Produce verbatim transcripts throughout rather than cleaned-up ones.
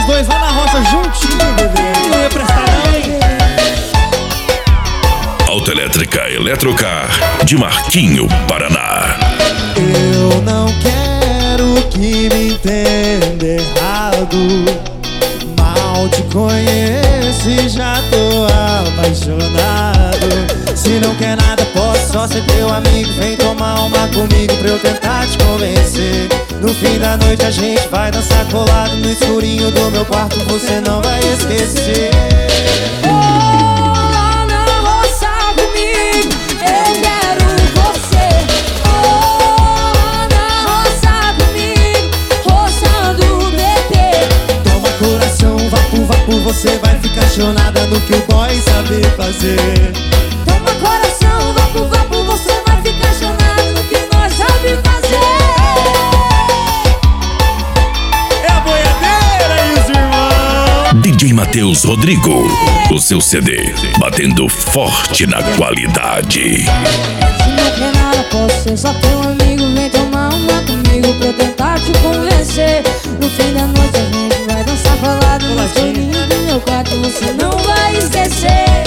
dois lá na roça juntinho, bebê. Não ia prestar não, hein? Autoelétrica Eletrocar de Marquinho, Paraná. Eu não quero que me entenda errado. Mal te conheço e já tô apaixonado. Se não quer nada, posso só ser teu amigo. Vem tomar uma comigo pra eu tentar te convencer. No fim da noite a gente vai dançar colado no escurinho do meu quarto, você não vai esquecer. Você vai ficar apaixonada no que o boy sabe fazer. Toma coração, vapo, vapo, você vai ficar apaixonada no que nós sabe fazer. É a boiadeira e os irmãos. D J Matheus Rodrigo, o seu C D, batendo forte na qualidade. Se não quer nada, posso ser só teu amigo. Vem tomar uma comigo pra eu tentar te convencer. No fim da noite a gente vai dançar colado no escurinho do meu quarto, você não vai esquecer.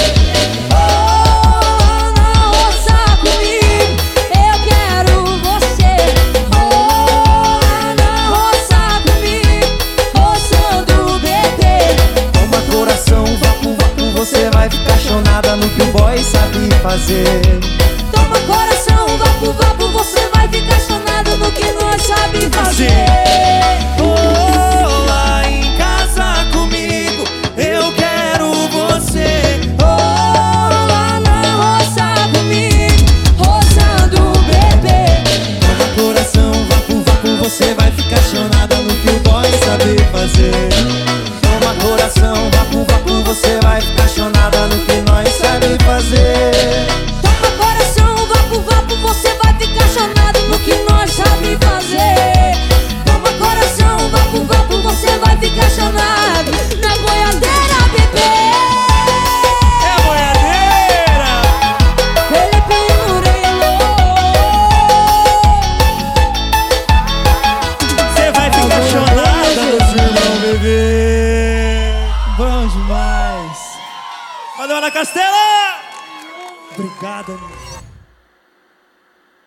Oh, não roça comigo, eu quero você. Oh, não roça comigo, roçando o bebê. Toma coração, vapo, vapo, você vai ficar apaixonada no que o boy sabe fazer. Toma coração, vapo, vapo, você vai ficar apaixonada no que nós sabe fazer. Oh, lá em casa comigo, eu quero você. Oh, lá na roça comigo, roçando o bebê. Toma coração, vapo, vapo, você vai ficar apaixonada no que o boy sabe fazer. Toma coração, vapo, vapo, você vai ficar apaixonada no que nós sabe fazer. Toma coração, vapo, vapo, você vai ficar apaixonado no que nós sabe fazer. Toma coração, vapo, vapo, você vai ficar apaixonado na boiadeira, bebê. É a boiadeira. Felipe Murilo. Você vai ficar apaixonada nos irmãos, bebê. Bom demais. Valeu, Ana Castela. Obrigada, meu.